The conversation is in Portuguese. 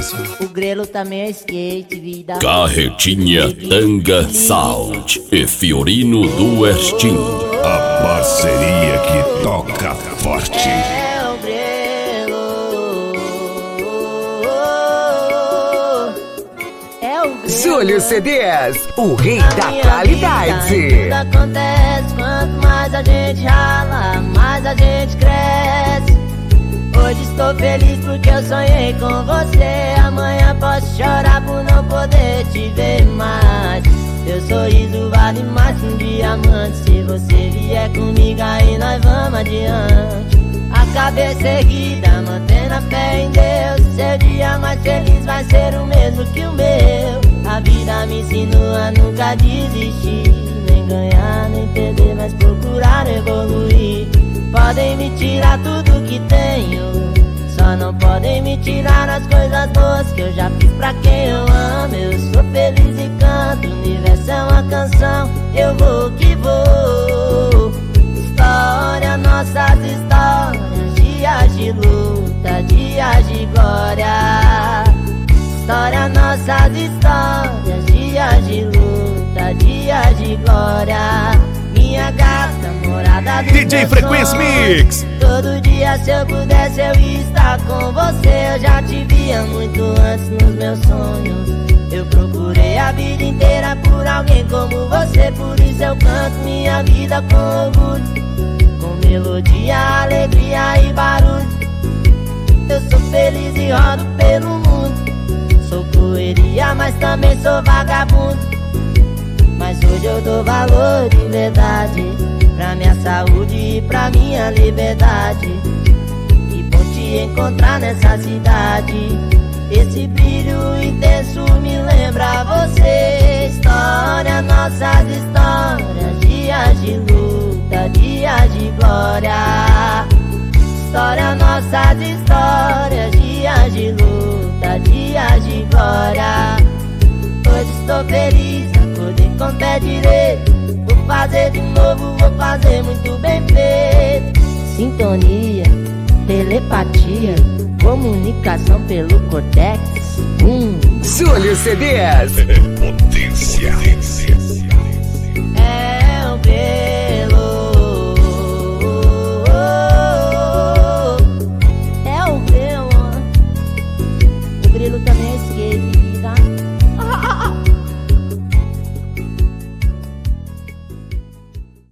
O grelo também é skate, vida. Carretinha Tanga Sound e Fiorino do Westin. A parceria que toca forte. É o grelo. É o grelo. Júlio CDs, o rei da qualidade. Tudo acontece, quanto mais a gente rala, mais a gente cresce. Hoje estou feliz porque eu sonhei com você. Amanhã posso chorar por não poder te ver mais. Teu sorriso vale mais que um diamante. Se você vier comigo aí nós vamos adiante. A cabeça erguida, mantendo a fé em Deus. Seu dia mais feliz vai ser o mesmo que o meu. A vida me ensinou a nunca desistir, nem ganhar, nem perder, mas procurar evoluir. Podem me tirar tudo que tenho, só não podem me tirar as coisas boas que eu já fiz pra quem eu amo. Eu sou feliz e canto, o universo é uma canção, eu vou que vou. História, nossas histórias, dias de luta, dias de glória. História, nossas histórias, dias de luta, dias de glória. Minha gata, morada do DJ Frequência Mix. Todo dia se eu pudesse eu ia estar com você. Eu já te via muito antes nos meus sonhos. Eu procurei a vida inteira por alguém como você. Por isso eu canto minha vida com orgulho, com melodia, alegria e barulho. Eu sou feliz e rodo pelo mundo. Sou correria, mas também sou vagabundo. Mas hoje eu dou valor de verdade pra minha saúde e pra minha liberdade. Que bom te encontrar nessa cidade. Esse brilho intenso me lembra você. História, nossas histórias, dias de luta, dias de glória. História, nossas histórias, dias de luta, dias de glória. Hoje estou feliz, acordei com o pé direito. Vou fazer de novo, vou fazer muito bem feito. Sintonia, telepatia, comunicação pelo Cortex. Júlio CDs. Potência.